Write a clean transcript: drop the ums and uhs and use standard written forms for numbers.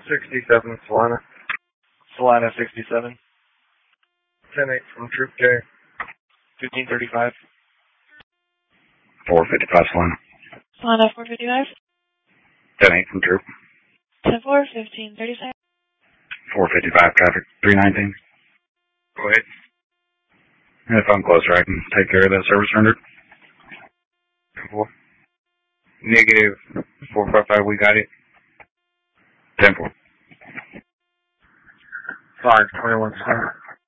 67 Solana. Solana 67. 10-8 from Troop J. 1535. 455 Solana. Solana 455. 10-8 from Troop. 10-4, 1537. 455 traffic. 319. Go ahead. If I'm closer, I can take care of that service rendered. 10-4. Negative 455, we got it. 10-4. 521 Solana.